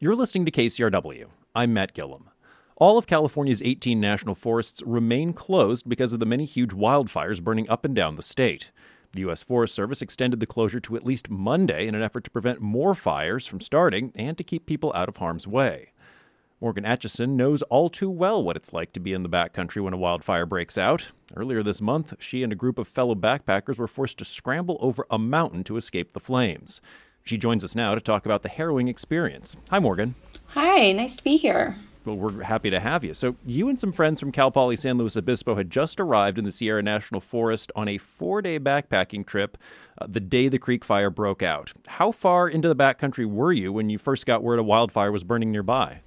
You're listening to KCRW. I'm Matt Gillum. All of California's 18 national forests remain closed because of the many huge wildfires burning up and down the state. The U.S. Forest Service extended the closure to at least Monday in an effort to prevent more fires from starting and to keep people out of harm's way. Morgan Atchison knows all too well what it's like to be in the backcountry when a wildfire breaks out. Earlier this month, she and a group of fellow backpackers were forced to scramble over a mountain to escape the flames. She joins us now to talk about the harrowing experience. Hi, Morgan. Hi, nice to be here. Well, we're happy to have you. So you and some friends from Cal Poly San Luis Obispo had just arrived in the Sierra National Forest on a 4-day backpacking trip the day the Creek Fire broke out. How far into the backcountry were you when you first got word a wildfire was burning nearby?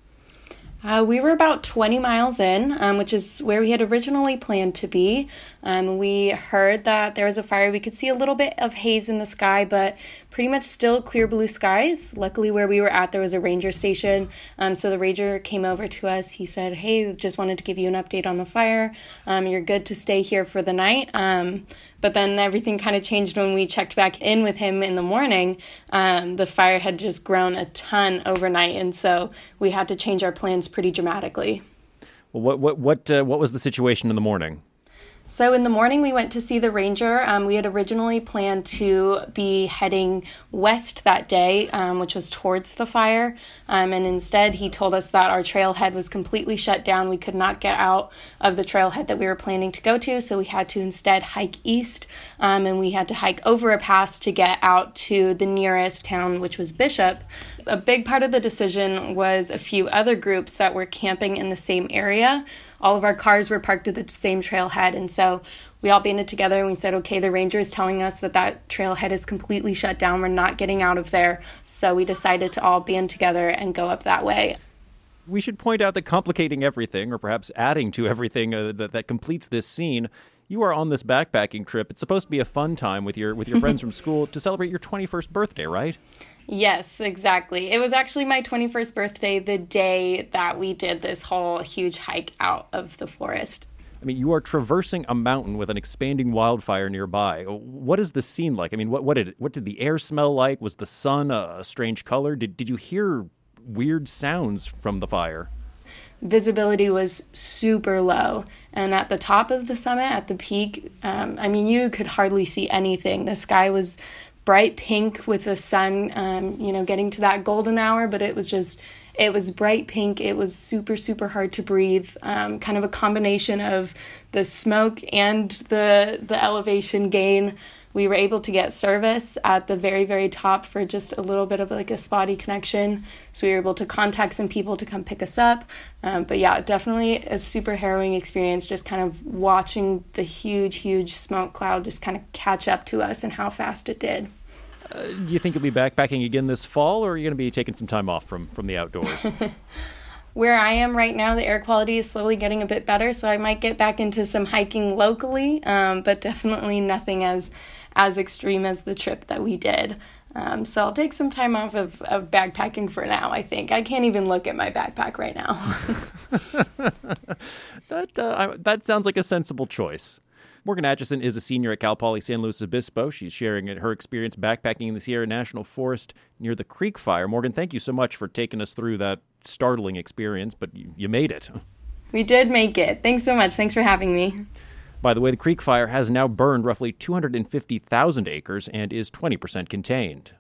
We were about 20 miles in, which is where we had originally planned to be. We heard that there was a fire. We could see a little bit of haze in the sky, but pretty much still clear blue skies. Luckily, where we were at, there was a ranger station. So the ranger came over to us. He said, "Hey, just wanted to give you an update on the fire. You're good to stay here for the night." But then everything kind of changed when we checked back in with him in the morning. The fire had just grown a ton overnight, and so we had to change our plans pretty dramatically. Well, what was the situation in the morning? So in the morning, we went to see the ranger. We had originally planned to be heading west that day, which was towards the fire. And instead, he told us that our trailhead was completely shut down. We could not get out of the trailhead that we were planning to go to. So we had to instead hike east. And we had to hike over a pass to get out to the nearest town, which was Bishop. A big part of the decision was a few other groups that were camping in the same area. All of our cars were parked at the same trailhead, and so we all banded together and we said, okay, the ranger is telling us that trailhead is completely shut down. We're not getting out of there. So we decided to all band together and go up that way. We should point out that complicating everything, or perhaps adding to everything that completes this scene, you are on this backpacking trip. It's supposed to be a fun time with your friends from school to celebrate your 21st birthday, right? Yes, exactly. It was actually my 21st birthday the day that we did this whole huge hike out of the forest. I mean, you are traversing a mountain with an expanding wildfire nearby. What is the scene like? I mean, what did the air smell like? Was the sun a strange color? Did you hear weird sounds from the fire? Visibility was super low. And at the top of the summit, at the peak, you could hardly see anything. The sky was bright pink with the sun, getting to that golden hour, but it was bright pink. It was super, super hard to breathe. Kind of a combination of the smoke and the elevation gain. We were able to get service at the very, very top for just a little bit of like a spotty connection. So we were able to contact some people to come pick us up. But yeah, definitely a super harrowing experience, just kind of watching the huge, huge smoke cloud just kind of catch up to us and how fast it did. Do you think you'll be backpacking again this fall, or are you going to be taking some time off from the outdoors? Where I am right now, the air quality is slowly getting a bit better, so I might get back into some hiking locally, but definitely nothing as extreme as the trip that we did. So I'll take some time off of backpacking for now, I think. I can't even look at my backpack right now. That sounds like a sensible choice. Morgan Atchison is a senior at Cal Poly San Luis Obispo. She's sharing her experience backpacking in the Sierra National Forest near the Creek Fire. Morgan, thank you so much for taking us through that startling experience, but you made it. We did make it. Thanks so much. Thanks for having me. By the way, the Creek Fire has now burned roughly 250,000 acres and is 20% contained.